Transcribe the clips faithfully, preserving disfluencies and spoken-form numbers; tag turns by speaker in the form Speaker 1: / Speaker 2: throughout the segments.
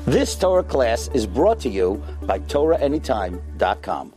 Speaker 1: This Torah class is brought to you by Torah Anytime dot com.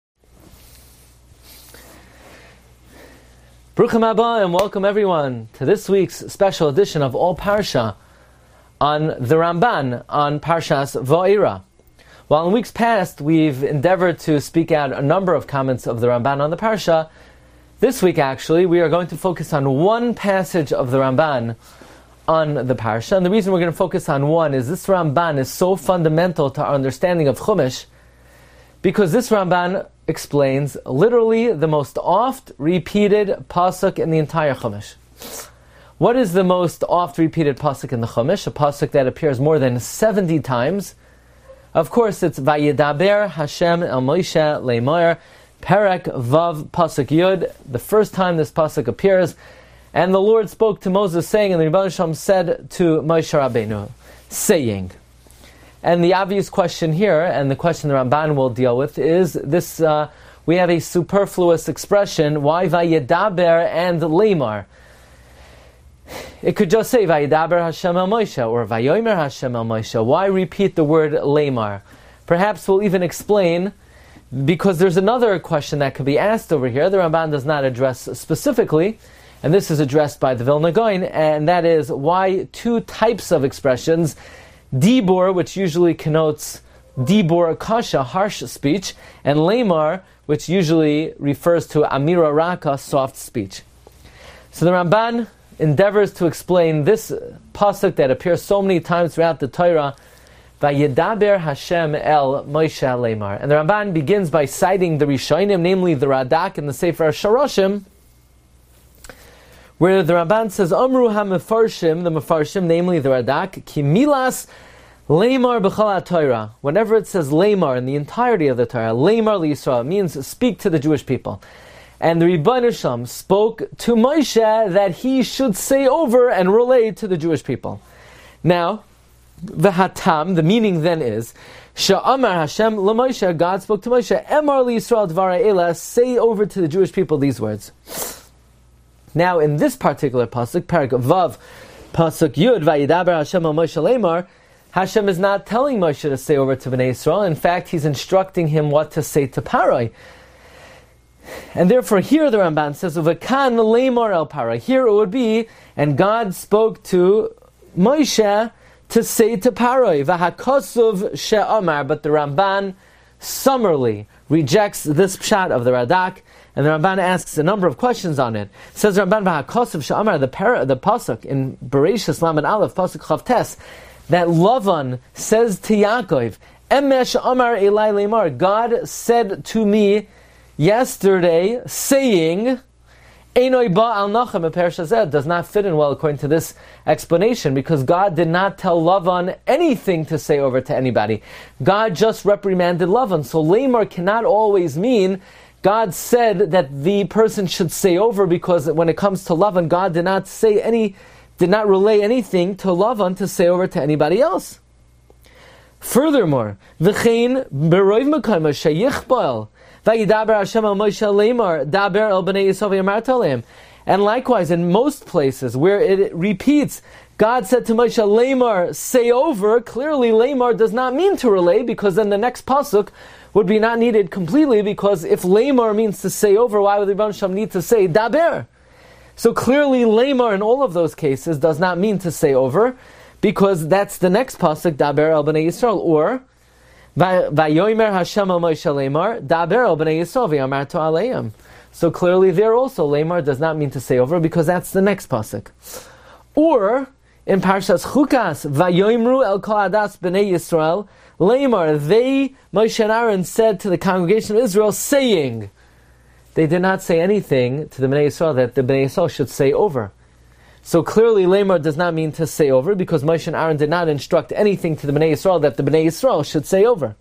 Speaker 2: Bruchim haba and welcome everyone to this week's special edition of All Parsha on the Ramban on Parshas Va'era. While in weeks past we've endeavored to speak out a number of comments of the Ramban on the Parsha, this week actually we are going to focus on one passage of the Ramban on the Parsha. And the reason we're going to focus on one is this Ramban is so fundamental to our understanding of Chumash because this Ramban explains literally the most oft repeated pasuk in the entire Chumash. What is the most oft repeated pasuk in the Chumash? A pasuk that appears more than seventy times. Of course, it's Vayedaber Hashem el Moshe Le'mar, Perek Vav pasuk Yud. The first time this pasuk appears, and the Lord spoke to Moses, saying, and the Rebbeinu Shalom said to Moshe Rabbeinu, saying. And the obvious question here, and the question the Ramban will deal with, is this: uh, we have a superfluous expression. Why Vayedaber and Le'mar? It could just say Vayedaber Hashem el Moshe or Vayomer Hashem el Moshe. Why repeat the word Le'mar? Perhaps we'll even explain, because there's another question that could be asked over here. The Ramban does not address specifically, and this is addressed by the Vilna Gaon, and that is why two types of expressions, Dibor, which usually connotes Dibor Kasha, harsh speech, and Le'mar, which usually refers to Amira Raka, soft speech. So the Ramban endeavors to explain this pasuk that appears so many times throughout the Torah, Vayedaber Hashem el Moshe Le'mar. And the Ramban begins by citing the Rishonim, namely the Radak and the Sefer Sharoshim, where the Ramban says, Amru ha-mefarshim, the mefarshim, namely the Radak, ki milas leimar b'chal ha-Torah. Whenever it says leimar in the entirety of the Torah, leimar li-Yisrael, means speak to the Jewish people. And the Rebbeinu Shalom spoke to Moshe that he should say over and relay to the Jewish people. Now, the hatam, the meaning then is, Sha'amar Hashem l'Moshe, God spoke to Moshe, Emar li-Yisrael dvarei ela, say over to the Jewish people these words. Now, in this particular pasuk, Perek Vav, pasuk Yud, Vayedaber Hashem el Moshe Le'mar, Hashem is not telling Moshe to say over to Bnei Yisrael. In fact, he's instructing him what to say to Paroi. And therefore, here the Ramban says, Uvekan Le'mar el Paroi. Here it would be, and God spoke to Moshe to say to Paroi, V'hakosuv she'amar. But the Ramban summarily rejects this pshat of the Radak, and the Ramban asks a number of questions on it. It says Ramban v'hakosav she'amar, the para, the pasuk in Bereshis Lamed Aleph pasuk Chavtes, that Lavan says to Yaakov, Emesh Amar Elai Le'mar, God said to me yesterday, saying, Einoi ba al nachem a pershazeh, does not fit in well according to this explanation, because God did not tell Lavan anything to say over to anybody. God just reprimanded Lavan. So Le'mar cannot always mean God said that the person should say over, because when it comes to Lavan, God did not say any, did not relay anything to Lavan to say over to anybody else. Furthermore, v'chein b'roiv mekayma sheyichbal vayidaber Hashem el Moshe Le'mar daber el bnei Yisrael v'yamar aleim. And likewise, in most places where it repeats, God said to Moshe Le'mar, say over, clearly Le'mar does not mean to relay, because then the next pasuk would be not needed completely, because if Le'mar means to say over, why would the Rebbeinu Shalom need to say daber? So clearly Le'mar in all of those cases does not mean to say over, because that's the next pasuk, daber el bnei Yisrael, or Vayomer Hashem el Moshe Le'mar, daber el bnei Yisrael v'yamar aleim. So clearly there also Le'mar does not mean to say over, because that's the next pasuk. Or in Parshas Chukas, Vayoimru el kol adas bnei Yisrael Le'mar, they, Moshe and Aaron, said to the congregation of Israel, saying. They did not say anything to the Bnei Yisrael that the Bnei Yisrael should say over. So clearly, Le'mar does not mean to say over, because Moshe and Aaron did not instruct anything to the Bnei Yisrael that the Bnei Yisrael should say over.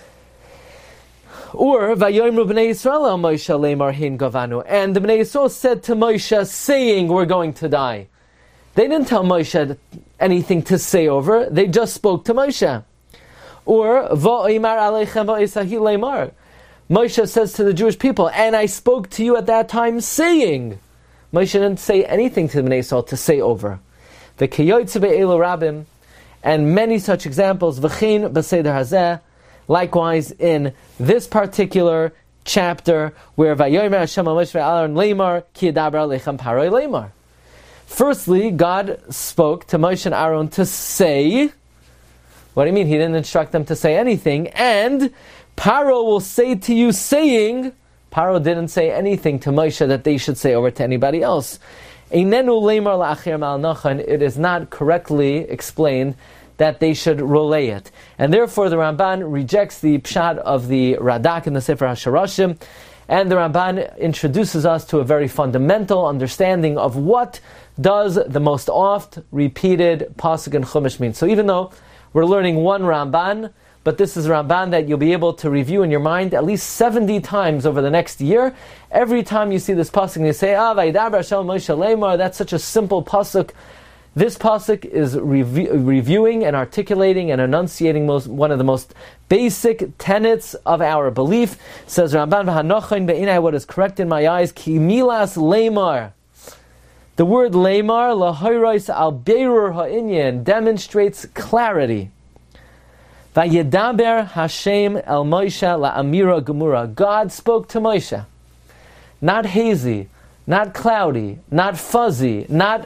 Speaker 2: Or, Vayoimru Bnei Yisrael el Moshe Le'mar hin gavanu. And the Bnei Yisrael said to Moshe, saying, we're going to die. They didn't tell Moshe anything to say over, they just spoke to Moshe. Or, Va'imar aleichem va'isahi le'mar. Moshe says to the Jewish people, and I spoke to you at that time saying. Moshe didn't say anything to the Bnei Yisrael to say over. The Kiyotze be'elu rabim, and many such examples. V'chein b'seder hazeh, likewise in this particular chapter, where Vayomer Hashem al Moshe ve'Aaron leimar ki yadaber alechem paroi leimar. Firstly, God spoke to Moshe and Aaron to say. What do you mean? He didn't instruct them to say anything. And Paro will say to you, saying. Paro didn't say anything to Moshe that they should say over to anybody else. Einenu leimar la'achir ma'al nachon. It is not correctly explained that they should relay it. And therefore the Ramban rejects the pshat of the Radak in the Sefer HaSharashim, and the Ramban introduces us to a very fundamental understanding of what does the most oft repeated pasuk in Chumash mean. So even though we're learning one Ramban, but this is a Ramban that you'll be able to review in your mind at least seventy times over the next year. Every time you see this pasuk and you say, Ah, Vayidaber Hashem Moshe leimar, that's such a simple pasuk. This pasuk is rev- reviewing and articulating and enunciating most, one of the most basic tenets of our belief. Says Ramban, V'hanochain be'inai, what is correct in my eyes, ki milas leimar. The word leimar, lahoiros al beirur ha'inyan, demonstrates clarity. Vayedaber Hashem el Moshe la'amira gemura. God spoke to Moshe. Not hazy, not cloudy, not fuzzy, not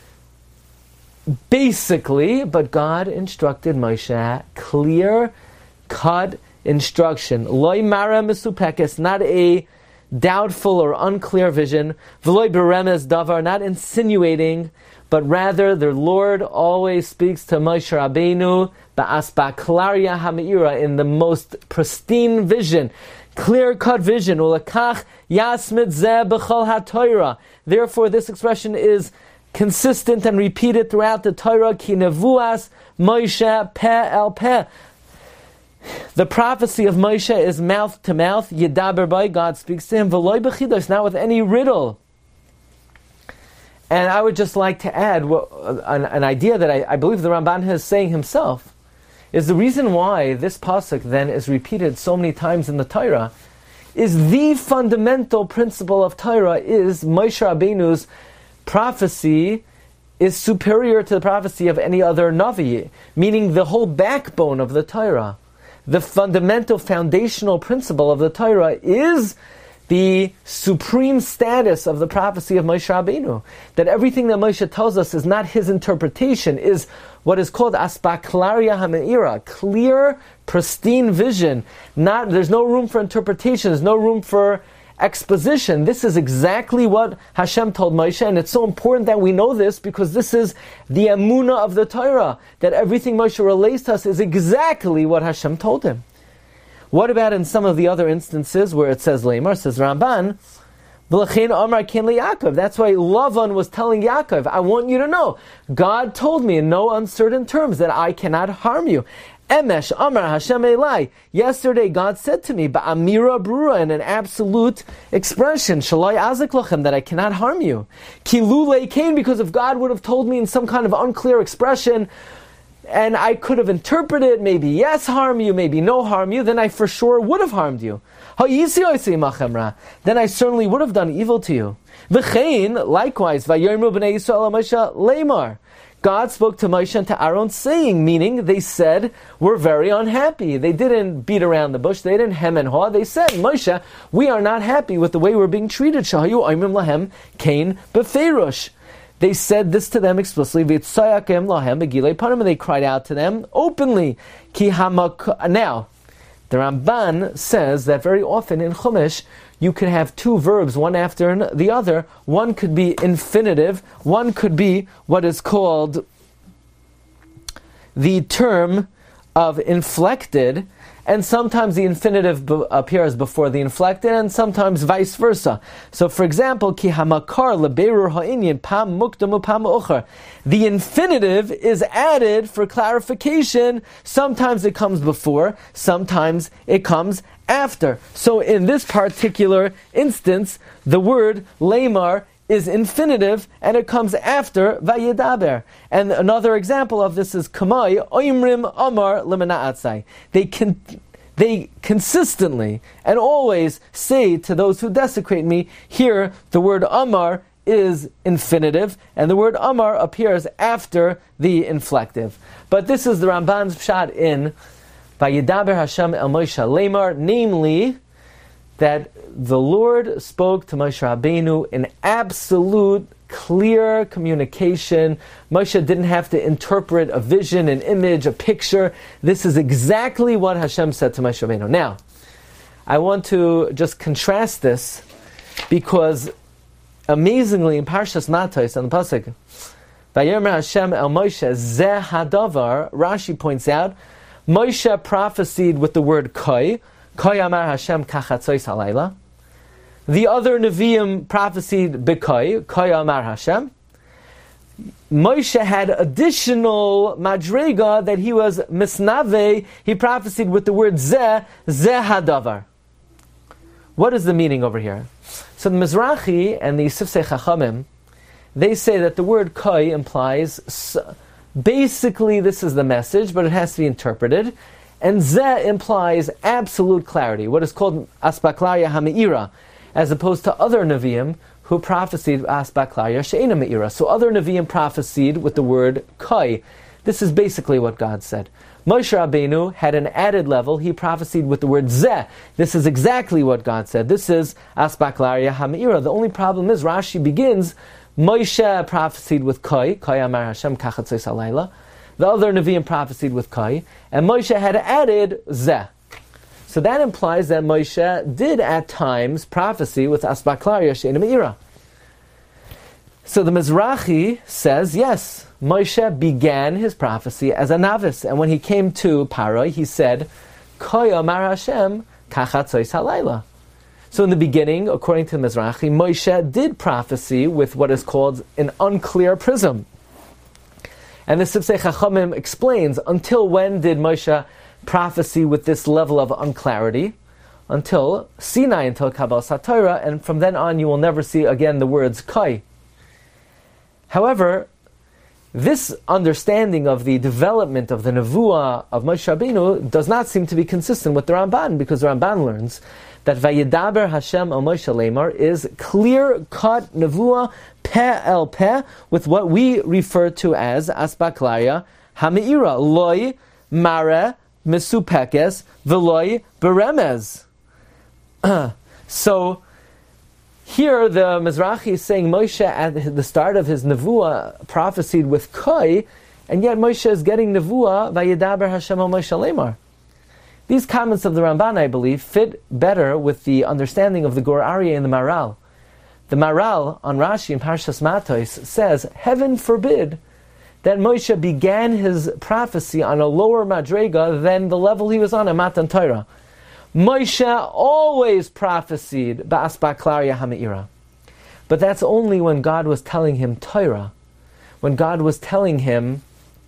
Speaker 2: basically, but God instructed Moshe clear cut instruction. Loi mara misupekes, not a doubtful or unclear vision. V'loi beremes davar, not insinuating, but rather the Lord always speaks to Moshe Rabbeinu ba'asbaklaria ha'meira, in the most pristine vision, clear-cut vision. Ulakach yasmid zeh b'chol ha'torah. Therefore, this expression is consistent and repeated throughout the Torah. Ki nevuas Moshe peh el peh. The prophecy of Moshe is mouth to mouth. Yedaber by, God speaks to him. V'loi b'chidos, not with any riddle. And I would just like to add well, an, an idea that I, I believe the Ramban is saying himself, is the reason why this pasuk then is repeated so many times in the Torah, is the fundamental principle of Torah is Moshe Rabbeinu's prophecy is superior to the prophecy of any other Navi, meaning the whole backbone of the Torah. The fundamental foundational principle of the Torah is the supreme status of the prophecy of Moshe Rabbeinu. That everything that Moshe tells us is not his interpretation, is what is called asbaklaria ha'meira, clear, pristine vision. Not, there's no room for interpretation, there's no room for exposition. This is exactly what Hashem told Moshe, and it's so important that we know this because this is the emunah of the Torah, that everything Moshe relates to us is exactly what Hashem told him. What about in some of the other instances where it says Leimar, says Ramban, V'lachein Amar ken leYaakov. That's why Lavan was telling Yaakov, I want you to know, God told me in no uncertain terms that I cannot harm you. Emesh Amar Hashem Elai. Yesterday God said to me, Ba'amira brura, in an absolute expression, Shalai azik lachem, that I cannot harm you. Ki lulei kain, because if God would have told me in some kind of unclear expression, and I could have interpreted, maybe yes harm you, maybe no harm you, then I for sure would have harmed you. Then I certainly would have done evil to you. V'chein, likewise, Vayomru b'nei Yisrael Moshe leimar. God spoke to Moshe and to Aaron saying, meaning they said, we're very unhappy. They didn't beat around the bush, they didn't hem and haw. They said, Moshe, we are not happy with the way we're being treated. Shahayu oimim lahem kain b'feirush. They said this to them explicitly. And they cried out to them openly. Now, the Ramban says that very often in Chumash, you could have two verbs, one after the other. One could be infinitive. One could be what is called the term of inflected. And sometimes the infinitive b- appears before the inflected, and sometimes vice versa. So, for example, ki hamakar lebeirur ha'inyan pam mukdam pam ucher. The infinitive is added for clarification. Sometimes it comes before, sometimes it comes after. So, in this particular instance, the word leimar is infinitive, and it comes after vayedaber. And another example of this is kamai oimrim amar lemenaatzai. They can, they consistently and always say to those who desecrate me. Here, the word amar is infinitive, and the word Amar appears after the inflective. But this is the Ramban's pshat in Vayidaber Hashem el Moshe Lemar, namely that the Lord spoke to Moshe Rabbeinu in absolute, clear communication. Moshe didn't have to interpret a vision, an image, a picture. This is exactly what Hashem said to Moshe Rabbeinu. Now, I want to just contrast this because amazingly in Parshas Matos on the pasuk, Vayomer Hashem el Moshe zeh hadavar, Rashi points out, Moshe prophesied with the word koi, koi amar Hashem kachatzois halayla. The other Nevi'im prophesied b'koi, koi amar Hashem. Moshe had additional madrega that he was misnave, he prophesied with the word zeh, zeh hadavar. What is the meaning over here? So the Mizrahi and the Sifsei Chachamim, they say that the word koi implies, basically this is the message, but it has to be interpreted, and zeh implies absolute clarity, what is called asbaklaria ha'me'ira, as opposed to other Nevi'im who prophesied asbaklaria she'ena me'ira. So other Nevi'im prophesied with the word koi. This is basically what God said. Moshe Rabbeinu had an added level. He prophesied with the word zeh. This is exactly what God said. This is asbaklaria ha'me'ira. The only problem is Rashi begins, Moshe prophesied with koi, koi amar Hashem kachatzois halayla. The other Nevi'im prophesied with koi, and Moshe had added zeh. So that implies that Moshe did at times prophecy with asbaklaria she'ena me'ira. So the Mizrahi says, yes, Moshe began his prophecy as a novice, and when he came to Paroi, he said, Koi amar Hashem kachatzois halayla. So in the beginning, according to Mizrahi, Moshe did prophecy with what is called an unclear prism. And the Sifsei Chachamim explains, until when did Moshe prophecy with this level of unclarity? Until Sinai, until Kabbalah Satorah, and from then on you will never see again the words Koi. However, this understanding of the development of the Nevuah of Moshe Rabbeinu does not seem to be consistent with the Ramban, because the Ramban learns that Vayidaber Hashem el Moshe Lemar is clear-cut Nevuah, peh el peh, with what we refer to as Asbaklaria Ha'me'ira, Loi Mare Mesupekes V'loi Beremez. So, here the Mizrahi is saying Moshe at the start of his Nevuah prophesied with Koi, and yet Moshe is getting Nevuah Vayidaber Hashem el Moshe Lemar. These comments of the Ramban, I believe, fit better with the understanding of the Gur Aryeh and the Maral. The Maral on Rashi in Parshas Matos says, heaven forbid that Moshe began his prophecy on a lower madrega than the level he was on at Matan Torah. Moshe always prophesied ba'asbaklaria ha'me'ira. But that's only when God was telling him Torah, when God was telling him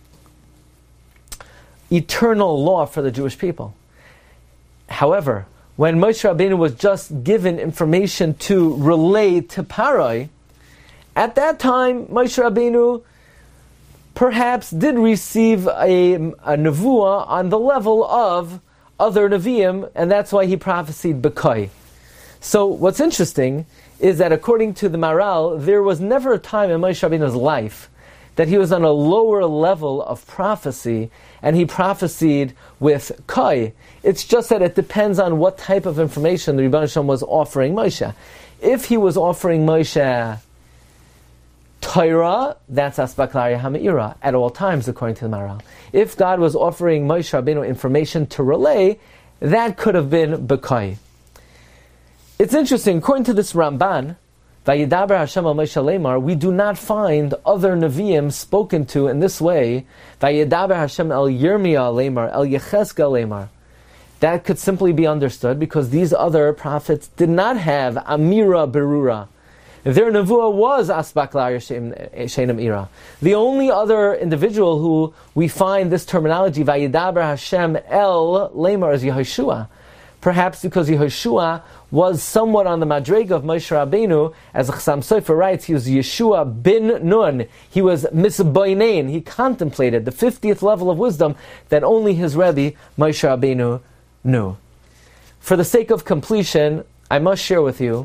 Speaker 2: eternal law for the Jewish people. However, when Moshe Rabbeinu was just given information to relay to Paroi, at that time Moshe Rabbeinu perhaps did receive a, a nevuah on the level of other Nevi'im, and that's why he prophesied B'koi. So what's interesting is that according to the Maral, there was never a time in Moshe Rabbeinu's life that he was on a lower level of prophecy, and he prophesied with Koi. It's just that it depends on what type of information the Rebbeinu Shalom was offering Moshe. If he was offering Moshe Torah, that's Asbaklaria Ha'me'ira at all times, according to the Maral. If God was offering Moshe Rabbeinu information to relay, that could have been B'koi. It's interesting, according to this Ramban, Vayidaber Hashem el Moshe Lemar, we do not find other Nevi'im spoken to in this way. Vayidaber Hashem el Yirmiyah Lemar, el Yechezkel Lemar. That could simply be understood because these other prophets did not have Amira Berura. Their nevuah was Asbaklaria she'ena me'ira. The only other individual who we find this terminology, Vayidaber Hashem el Lemar, is Yehoshua. Perhaps because Yehoshua was somewhat on the madrega of Moshe Rabbeinu, as Chassam Sofer writes, he was Yeshua bin Nun. He was misboinein. He contemplated the fiftieth level of wisdom that only his Rebbe, Moshe Rabbeinu, knew. For the sake of completion, I must share with you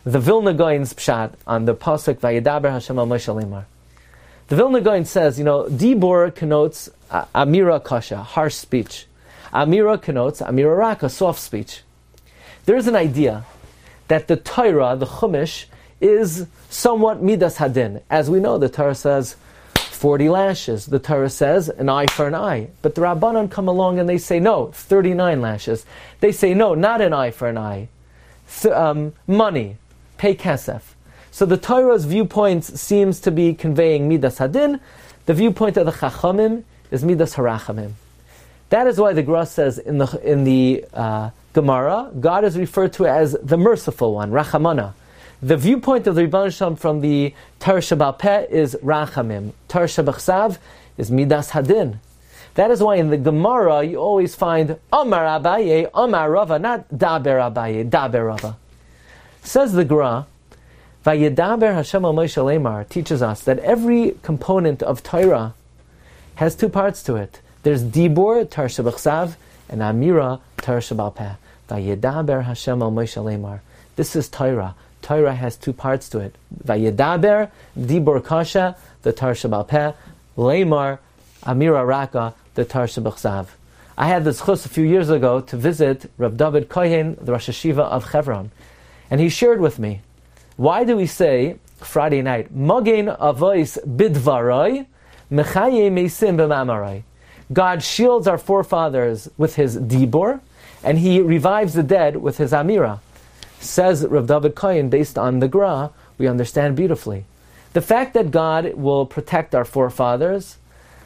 Speaker 2: the Vilna Gaon's pshat on the pasuk Vayedaber Hashem al Moshe Lemar. The Vilna Gaon says, you know, Dibor connotes uh, Amira Kasha, harsh speech. Amira connotes Amira Raka, soft speech. There is an idea that the Torah, the Chumash, is somewhat Midas Hadin. As we know, the Torah says forty lashes. The Torah says an eye for an eye. But the Rabbanan come along and they say, no, thirty-nine lashes. They say, no, not an eye for an eye. Th- um, money, pay kesef. So the Torah's viewpoint seems to be conveying Midas Hadin. The viewpoint of the Chachamim is Midas Harachamim. That is why the Gra says in the in the uh, Gemara, God is referred to as the merciful one, Rachamana. The viewpoint of the Rebbeinu Shalom from the Torah Sheba'al Peh is Rachamim. Torah Shebachsav is Midas Hadin. That is why in the Gemara you always find Amar Abaye, Amar Rava, not Daber Abaye, Daber Rava. Says the Gra, Vayedaber Hashem al Moshe Lemar teaches us that every component of Torah has two parts to it. There's Dibor, Torah Shebachsav, and Amira, Torah Sheba'al Peh. Vayedaber Hashem al Moshe Lemar. This is Torah. Torah has two parts to it. Vayedaber, Dibor Kasha, the Torah Sheba'al Peh. Lemar, Amira Raka, the Torah Shebachsav. I had the zchus a few years ago to visit Rav David Kohen, the Rosh Hashiva of Hebron. And he shared with me, why do we say Friday night, Mogen Avois Bidvaroi, Mechaye Meisim B'Mamarai? God shields our forefathers with His Dibor, and He revives the dead with His Amira. Says Rav David Kohen, based on the Gra, we understand beautifully. The fact that God will protect our forefathers,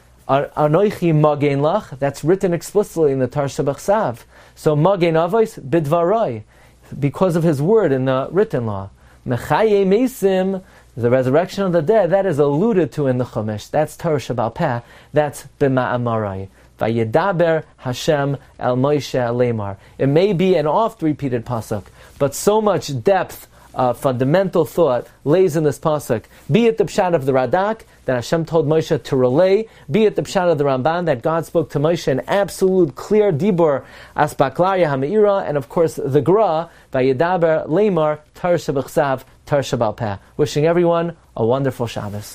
Speaker 2: Anoichi Mogen Lach, that's written explicitly in the Torah Shebachsav. So Mogen Avois Bidvaroi, because of His word in the written law. Mechaye Meisim, the resurrection of the dead, that is alluded to in the Chumash. That's Torah Sheba'al Peh. That's B'ma'amarai. Vayedaber Hashem el Moshe Lemar. It may be an oft-repeated pasuk, but so much depth, uh, fundamental thought lays in this pasuk. Be it the pshat of the Radak that Hashem told Moshe to relay, be it the pshat of the Ramban that God spoke to Moshe in absolute, clear dibur, asbaklaria ha'meira, and of course the Gra, Vayedaber Lemar, Torah Shebachsav, Torah Sheba'al Peh. Wishing everyone a wonderful Shabbos.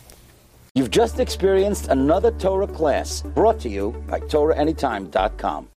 Speaker 1: You've just experienced another Torah class brought to you by Torah Anytime dot com.